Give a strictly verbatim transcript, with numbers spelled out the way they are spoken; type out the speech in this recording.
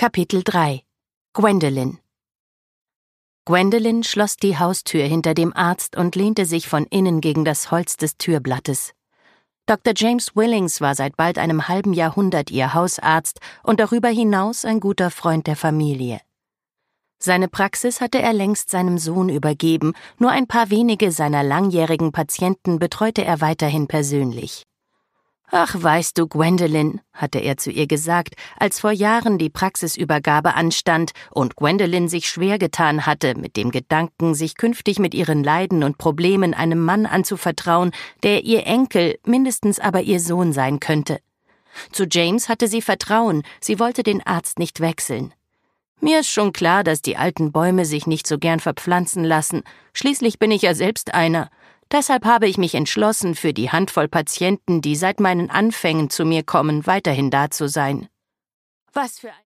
Kapitel drei. Gwendolyn. Gwendolyn schloss die Haustür hinter dem Arzt und lehnte sich von innen gegen das Holz des Türblattes. Doktor James Willings war seit bald einem halben Jahrhundert ihr Hausarzt und darüber hinaus ein guter Freund der Familie. Seine Praxis hatte er längst seinem Sohn übergeben, nur ein paar wenige seiner langjährigen Patienten betreute er weiterhin persönlich. »Ach, weißt du, Gwendolyn«, hatte er zu ihr gesagt, als vor Jahren die Praxisübergabe anstand und Gwendolyn sich schwer getan hatte, mit dem Gedanken, sich künftig mit ihren Leiden und Problemen einem Mann anzuvertrauen, der ihr Enkel, mindestens aber ihr Sohn sein könnte. Zu James hatte sie Vertrauen, sie wollte den Arzt nicht wechseln. »Mir ist schon klar, dass die alten Bäume sich nicht so gern verpflanzen lassen. Schließlich bin ich ja selbst einer. Deshalb habe ich mich entschlossen, für die Handvoll Patienten, die seit meinen Anfängen zu mir kommen, weiterhin da zu sein.« »Was für ein